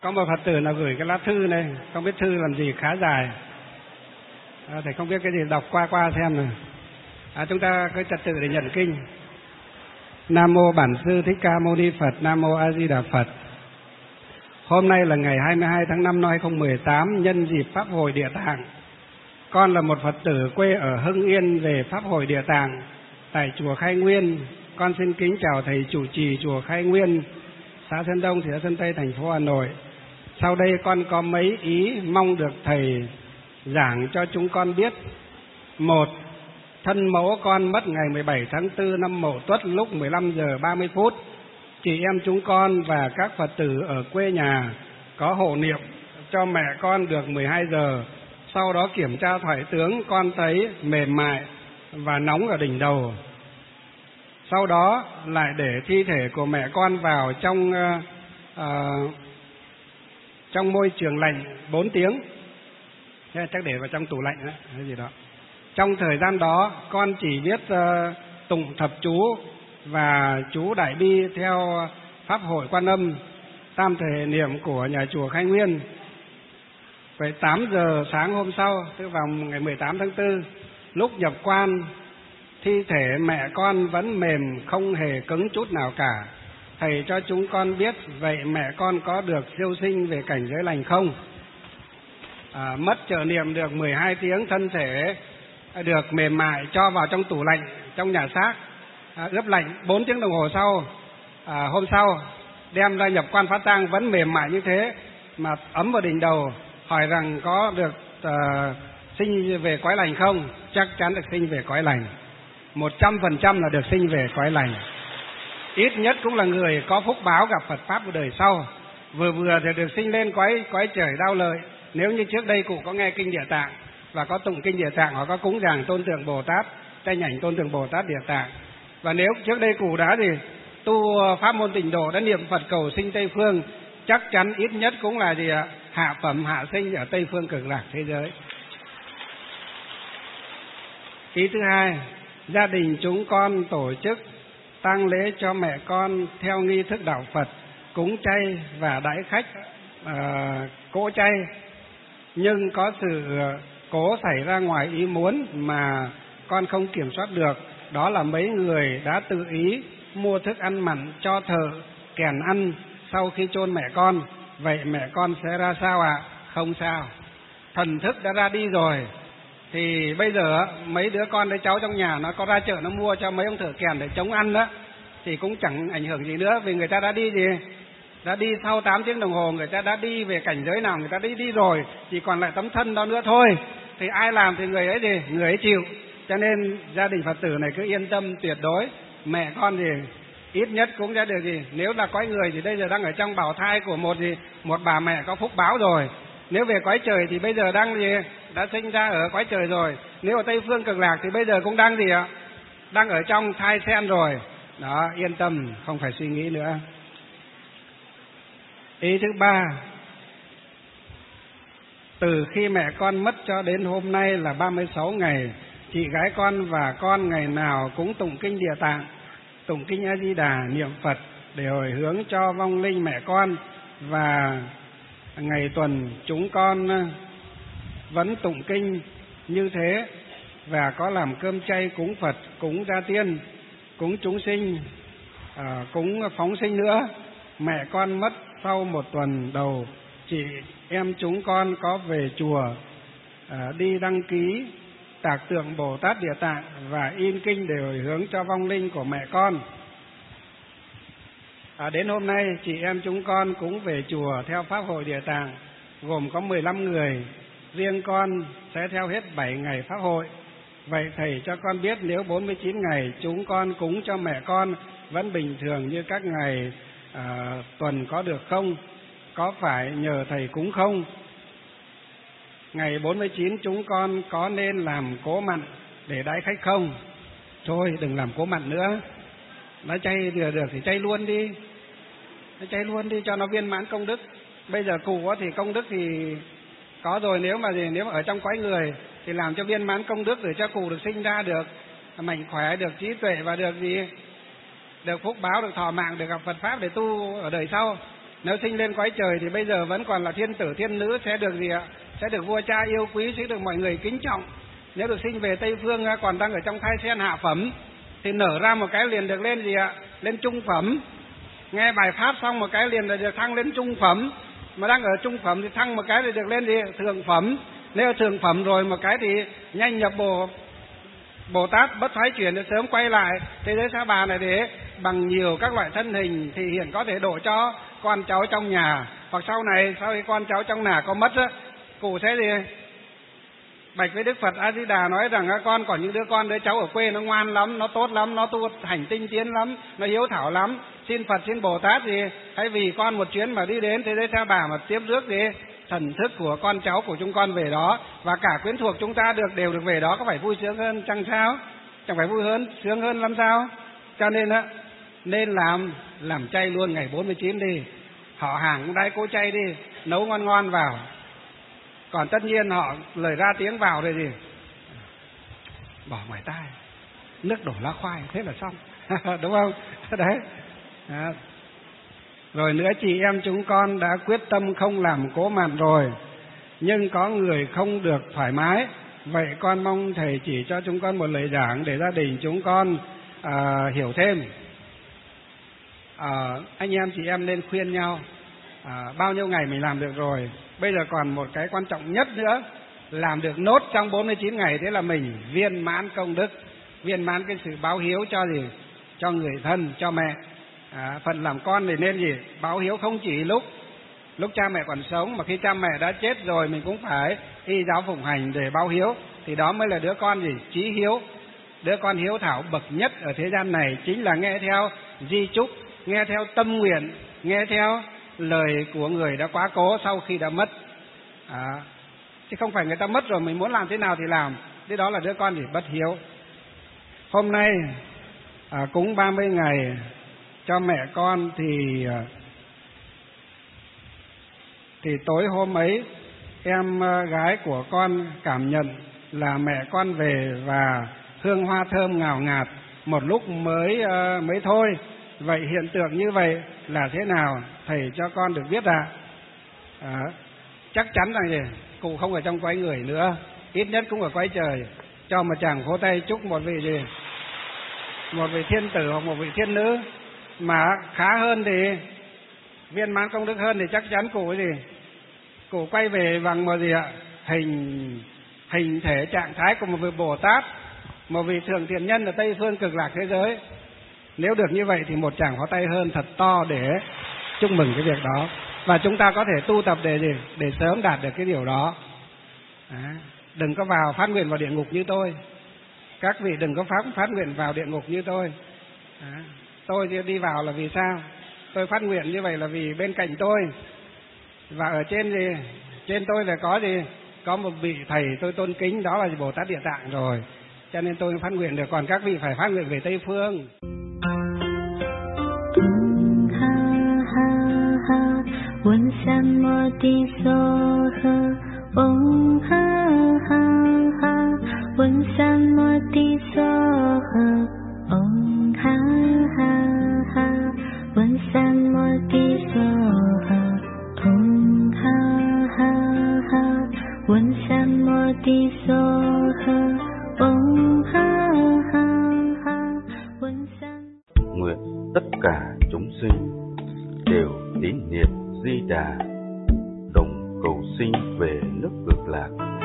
Có một Phật tử nào gửi cái lá thư này, không biết thư làm gì khá dài. Thầy không biết cái gì, đọc qua xem nào. Chúng ta có trật tự để nhận kinh. Nam mô Bản Sư Thích Ca Mâu Ni Phật. Nam mô A Di Đà Phật. Hôm nay là ngày 22 tháng 5 năm 2018, nhân dịp Pháp hội Địa Tạng. Con là một Phật tử quê ở Hưng Yên về Pháp hội Địa Tạng tại chùa Khai Nguyên. Con xin kính chào thầy chủ trì chùa Khai Nguyên, xã Sơn Đông, thị xã Sơn Tây, thành phố Hà Nội. Sau đây con có mấy ý mong được thầy giảng cho chúng con biết. Một, thân mẫu con mất ngày 17 tháng 4 năm Mậu Tuất lúc 15 giờ 30 phút. Chị em chúng con và các Phật tử ở quê nhà có hộ niệm cho mẹ con được 12 giờ. Sau đó kiểm tra thoại tướng, con thấy mềm mại và nóng ở đỉnh đầu. Sau đó lại để thi thể của mẹ con vào trong môi trường lạnh 4 tiếng. Chắc để vào trong tủ lạnh đó, hay gì đó. Trong thời gian đó con chỉ biết tụng thập chú và chú Đại Bi theo Pháp hội Quan Âm tam thể niệm của nhà chùa Khai Nguyên. Vậy 8 giờ sáng hôm sau, tức vào ngày 18 tháng 4, lúc nhập quan, thi thể mẹ con vẫn mềm, không hề cứng chút nào cả. Thầy cho chúng con biết, vậy mẹ con có được siêu sinh về cảnh giới lành không? Mất trợ niệm được 12 tiếng, thân thể được mềm mại, cho vào trong tủ lạnh, trong nhà xác, ướp lạnh 4 tiếng đồng hồ sau. Hôm sau đem ra nhập quan phát tang vẫn mềm mại như thế, mà ấm vào đỉnh đầu. Hỏi rằng có được sinh về cõi lành không? Chắc chắn được sinh về cõi lành, 100% là được sinh về cõi lành. Ít nhất cũng là người có phúc báo gặp Phật Pháp của đời sau. Vừa thì được sinh lên cõi trời đau lợi. Nếu như trước đây cụ có nghe kinh Địa Tạng và có tụng kinh Địa Tạng, hoặc có cúng dường tôn tượng Bồ Tát, tranh ảnh tôn tượng Bồ Tát Địa Tạng, và nếu trước đây cụ đã tu pháp môn Tịnh Độ, đã niệm Phật cầu sinh Tây Phương, chắc chắn ít nhất cũng là hạ phẩm hạ sinh ở Tây Phương Cực Lạc thế giới. Ý thứ hai, gia đình chúng con tổ chức tang lễ cho mẹ con theo nghi thức đạo Phật, cúng chay và đãi khách cỗ chay. Nhưng có sự cố xảy ra ngoài ý muốn mà con không kiểm soát được. Đó là mấy người đã tự ý mua thức ăn mặn cho thợ kèn ăn sau khi chôn mẹ con. Vậy mẹ con sẽ ra sao ạ? Không sao. Thần thức đã ra đi rồi. Thì bây giờ mấy đứa con đứa cháu trong nhà nó có ra chợ nó mua cho mấy ông thợ kèn để chống ăn đó, thì cũng chẳng ảnh hưởng gì nữa, vì người ta đã đi đã đi sau 8 tiếng đồng hồ, người ta đã đi về cảnh giới nào người ta đi rồi, chỉ còn lại tấm thân đó nữa thôi. Thì ai làm thì người ấy chịu. Cho nên gia đình Phật tử này cứ yên tâm tuyệt đối. Mẹ con ít nhất cũng đã được nếu là cõi người thì bây giờ đang ở trong bào thai của một bà mẹ có phúc báo rồi. Nếu về cõi trời thì bây giờ đã sinh ra ở cõi trời rồi. Nếu ở Tây Phương Cực Lạc thì bây giờ cũng đang ở trong thai sen rồi. Đó, yên tâm, không phải suy nghĩ nữa. Ý thứ ba, từ khi mẹ con mất cho đến hôm nay là 36 ngày, chị gái con và con ngày nào cũng tụng kinh Địa Tạng, tụng kinh A Di Đà, niệm Phật để hồi hướng cho vong linh mẹ con. Và ngày tuần chúng con vẫn tụng kinh như thế, và có làm cơm chay cúng Phật, cúng gia tiên, cúng chúng sinh, cúng phóng sinh nữa. Mẹ con mất sau 1 tuần đầu, chị em chúng con có về chùa đi đăng ký tạc tượng Bồ Tát Địa Tạng và in kinh để hồi hướng cho vong linh của mẹ con. Đến hôm nay chị em chúng con cũng về chùa theo Pháp hội Địa Tạng, gồm có 15 người. Riêng con sẽ theo hết 7 ngày Pháp hội. Vậy thầy cho con biết, nếu 49 ngày chúng con cúng cho mẹ con vẫn bình thường như các ngày tuần có được không? Có phải nhờ thầy cúng không? Ngày 49 chúng con có nên làm cỗ mặn để đãi khách không? Thôi đừng làm cỗ mặn nữa. Nói chay được thì chay luôn đi. Nói chay luôn đi cho nó viên mãn công đức. Bây giờ cụ thì công đức thì có rồi, nếu mà ở trong cõi người thì làm cho viên mãn công đức để cho cụ được sinh ra, được mạnh khỏe, được trí tuệ và được phúc báo, được thọ mạng, được gặp Phật Pháp để tu ở đời sau. Nếu sinh lên cõi trời thì bây giờ vẫn còn là thiên tử thiên nữ, sẽ được gì ạ? Sẽ được vua cha yêu quý, sẽ được mọi người kính trọng. Nếu được sinh về Tây Phương còn đang ở trong thai sen hạ phẩm thì nở ra một cái liền được lên gì ạ? Lên trung phẩm. Nghe bài pháp xong một cái liền là được thăng lên trung phẩm. Mà đang ở trung phẩm thì thăng một cái thì được lên gì? Thượng phẩm. Nếu thượng phẩm rồi một cái thì nhanh nhập Bồ Tát bất thoái chuyển để sớm quay lại thế giới Sa Bà này, để bằng nhiều các loại thân hình thì hiện có thể độ cho con cháu trong nhà. Hoặc sau này sau khi con cháu trong nhà có mất á, cụ sẽ gì? Bạch với Đức Phật A Di Đà nói rằng con còn những đứa cháu ở quê nó ngoan lắm, nó tốt lắm, nó tu hành tinh tiến lắm, nó hiếu thảo lắm. Xin Phật xin Bồ Tát gì hãy vì con một chuyến mà đi đến thế giới Sa Bà mà tiếp rước gì thần thức của con cháu của chúng con về đó, và cả quyến thuộc chúng ta đều được về đó, có phải vui sướng hơn chẳng sao? Chẳng phải vui hơn, sướng hơn lắm sao? Cho nên nên làm chay luôn ngày 49 đi. Họ hàng cũng đãi cố chay đi, nấu ngon ngon vào. Còn tất nhiên họ lời ra tiếng vào rồi gì bỏ ngoài tai, nước đổ lá khoai, thế là xong. Đúng không? Đấy. Rồi nữa, chị em chúng con đã quyết tâm không làm cố mặn rồi, nhưng có người không được thoải mái. Vậy con mong thầy chỉ cho chúng con một lời giảng để gia đình chúng con hiểu thêm. Anh em chị em nên khuyên nhau. Bao nhiêu ngày mình làm được rồi, bây giờ còn một cái quan trọng nhất nữa, làm được nốt trong 49 ngày, thế là mình viên mãn công đức, viên mãn cái sự báo hiếu cho gì? Cho người thân, cho mẹ. Phận làm con thì nên gì? Báo hiếu không chỉ lúc cha mẹ còn sống, mà khi cha mẹ đã chết rồi mình cũng phải y giáo phụng hành để báo hiếu. Thì đó mới là đứa con gì? Chí hiếu. Đứa con hiếu thảo bậc nhất ở thế gian này chính là nghe theo di chúc, nghe theo tâm nguyện, nghe theo lời của người đã quá cố sau khi đã mất. Chứ không phải người ta mất rồi mình muốn làm thế nào thì làm. Thế đó là đứa con gì? Bất hiếu. Hôm nay cúng 30 ngày cho mẹ con thì tối hôm ấy em gái của con cảm nhận là mẹ con về và hương hoa thơm ngào ngạt một lúc mới thôi. Vậy hiện tượng như vậy là thế nào? Thầy cho con được biết ạ. Chắc chắn rằng gì? Cụ không ở trong cõi người nữa, ít nhất cũng ở cõi trời. Cho một chàng vỗ tay chúc một vị gì? Một vị thiên tử hoặc một vị thiên nữ mà khá hơn thì viên mãn công đức hơn thì chắc chắn cụ gì? Cụ quay về bằng một gì ạ? Hình thể trạng thái của một vị Bồ Tát, một vị thượng thiện nhân ở Tây Phương Cực Lạc thế giới. Nếu được như vậy thì một tràng pháo tay hơn thật to để chúc mừng cái việc đó. Và chúng ta có thể tu tập để gì? Để sớm đạt được cái điều đó. Đừng có vào phát nguyện vào địa ngục như tôi. Các vị đừng có phát nguyện vào địa ngục như tôi. Tôi đi vào là vì sao? Tôi phát nguyện như vậy là vì bên cạnh tôi và ở trên gì? Trên tôi là có gì? Có một vị thầy tôi tôn kính, đó là Bồ Tát Địa Tạng rồi. Cho nên tôi phát nguyện được. Còn các vị phải phát nguyện về Tây Phương. Vân Sam Mô Ti So Hơ Om Ha Ha Ha Vân Sam Mô Ti So Hơ Om Ha Ha Ha Vân Sam Mô Ti So Hơ Om Ha Ha Ha Vân Sam Mô Ti So Hơ Om Ha Ha Ha Vân Sam. Nguyện tất cả chúng sinh đều tín niệm Di Đà, đồng cầu sinh về nước Cực Lạc.